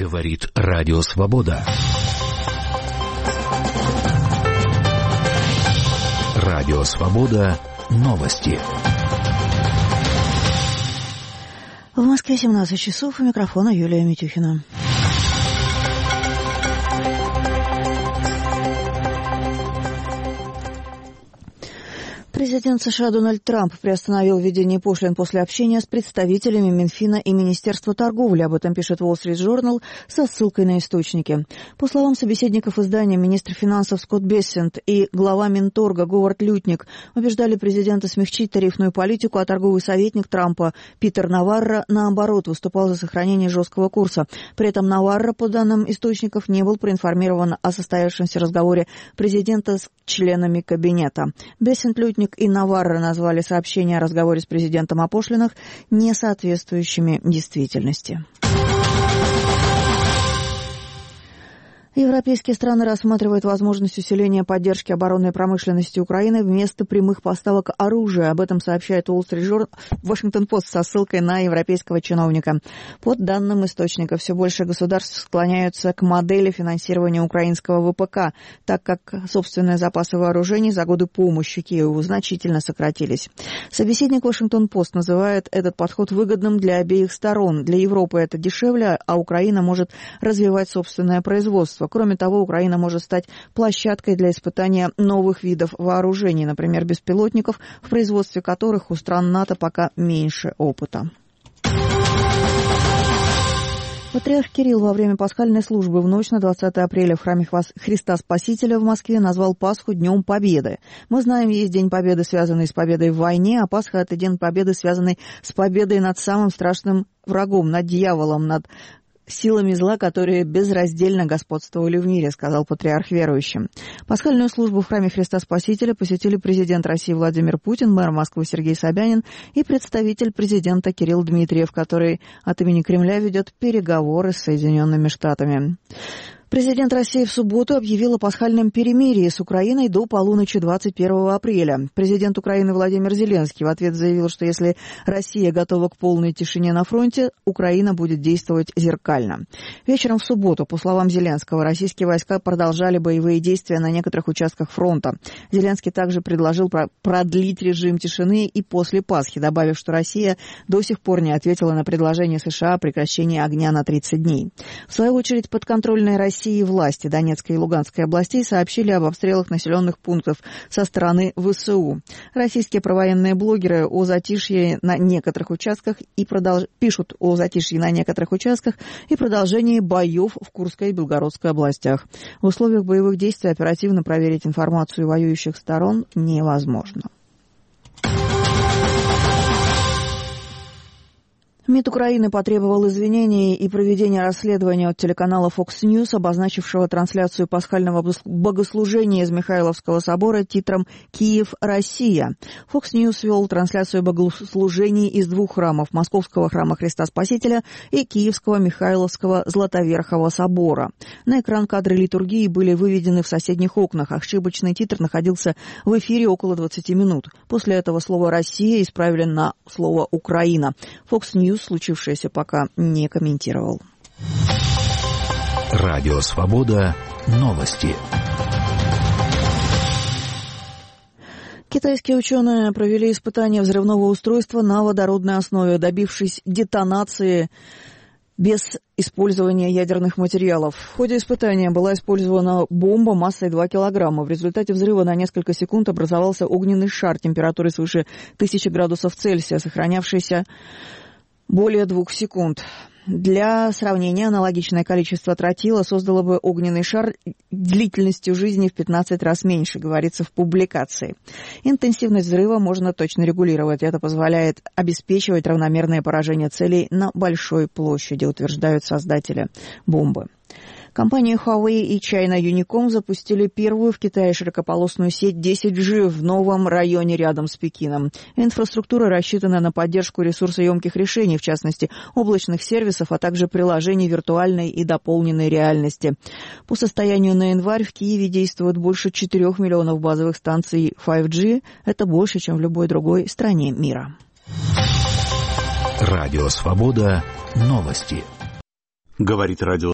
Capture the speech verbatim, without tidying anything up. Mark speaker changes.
Speaker 1: Говорит Радио Свобода. Радио Свобода. Новости.
Speaker 2: В Москве семнадцать часов, у микрофона Юлия Митюхина. Президент США Дональд Трамп приостановил введение пошлин после общения с представителями Минфина и Министерства торговли. Об этом пишет Wall Street Journal со ссылкой на источники. По словам собеседников издания, министр финансов Скотт Бессент и глава Минторга Говард Лютник убеждали президента смягчить тарифную политику, а торговый советник Трампа Питер Наварро, наоборот, выступал за сохранение жесткого курса. При этом Наварро, по данным источников, не был проинформирован о состоявшемся разговоре президента с членами кабинета. Бессент, Лютник и Наварро назвали сообщения о разговоре с президентом о пошлинах несоответствующими действительности. Европейские страны рассматривают возможность усиления поддержки оборонной промышленности Украины вместо прямых поставок оружия. Об этом сообщает Wall Street Journal, Washington Post со ссылкой на европейского чиновника. По данным источника, все больше государств склоняются к модели финансирования украинского ВПК, так как собственные запасы вооружений за годы помощи Киеву значительно сократились. Собеседник Washington Post называет этот подход выгодным для обеих сторон. Для Европы это дешевле, а Украина может развивать собственное производство. Кроме того, Украина может стать площадкой для испытания новых видов вооружений, например, беспилотников, в производстве которых у стран НАТО пока меньше опыта. Патриарх Кирилл во время пасхальной службы в ночь на двадцатое апреля в храме Христа Спасителя в Москве назвал Пасху Днем Победы. Мы знаем, есть День Победы, связанный с победой в войне, а Пасха – это День Победы, связанный с победой над самым страшным врагом, над дьяволом, над силами зла, которые безраздельно господствовали в мире, сказал патриарх верующим. Пасхальную службу в храме Христа Спасителя посетили президент России Владимир Путин, мэр Москвы Сергей Собянин и представитель президента Кирилл Дмитриев, который от имени Кремля ведет переговоры с Соединенными Штатами. Президент России в субботу объявил о пасхальном перемирии с Украиной до полуночи двадцать первого апреля. Президент Украины Владимир Зеленский в ответ заявил, что если Россия готова к полной тишине на фронте, Украина будет действовать зеркально. Вечером в субботу, по словам Зеленского, российские войска продолжали боевые действия на некоторых участках фронта. Зеленский также предложил продлить режим тишины и после Пасхи, добавив, что Россия до сих пор не ответила на предложение США о прекращении огня на тридцать дней. В свою очередь, подконтрольная Россия и власти Донецкой и Луганской областей сообщили об обстрелах населенных пунктов со стороны ВСУ. Российские провоенные блогеры о затишье на некоторых участках и продолж... пишут о затишье на некоторых участках и продолжении боев в Курской и Белгородской областях. В условиях боевых действий оперативно проверить информацию воюющих сторон невозможно. МИД Украины потребовал извинений и проведения расследования от телеканала Fox News, обозначившего трансляцию пасхального богослужения из Михайловского собора титром «Киев, Россия». Fox News вел трансляцию богослужений из двух храмов – Московского храма Христа Спасителя и Киевского Михайловского Златоверхого собора. На экран кадры литургии были выведены в соседних окнах, а ошибочный титр находился в эфире около двадцати минут. После этого слово «Россия» исправили на слово «Украина». Fox News случившееся пока не комментировал.
Speaker 1: Радио Свобода. Новости.
Speaker 2: Китайские ученые провели испытания взрывного устройства на водородной основе, добившись детонации без использования ядерных материалов. В ходе испытания была использована бомба массой два килограмма. В результате взрыва на несколько секунд образовался огненный шар температурой свыше тысячи градусов Цельсия, сохранявшийся более двух секунд. Для сравнения, аналогичное количество тротила создало бы огненный шар длительностью жизни в пятнадцать раз меньше, говорится в публикации. Интенсивность взрыва можно точно регулировать. Это позволяет обеспечивать равномерное поражение целей на большой площади, утверждают создатели бомбы. Компании Huawei и China Unicom запустили первую в Китае широкополосную сеть десять джи в новом районе рядом с Пекином. Инфраструктура рассчитана на поддержку ресурсоемких решений, в частности, облачных сервисов, а также приложений виртуальной и дополненной реальности. По состоянию на январь в Киеве действует больше четырех миллионов базовых станций пять джи. Это больше, чем в любой другой стране мира.
Speaker 1: Радио Свобода. Новости.
Speaker 3: Говорит радио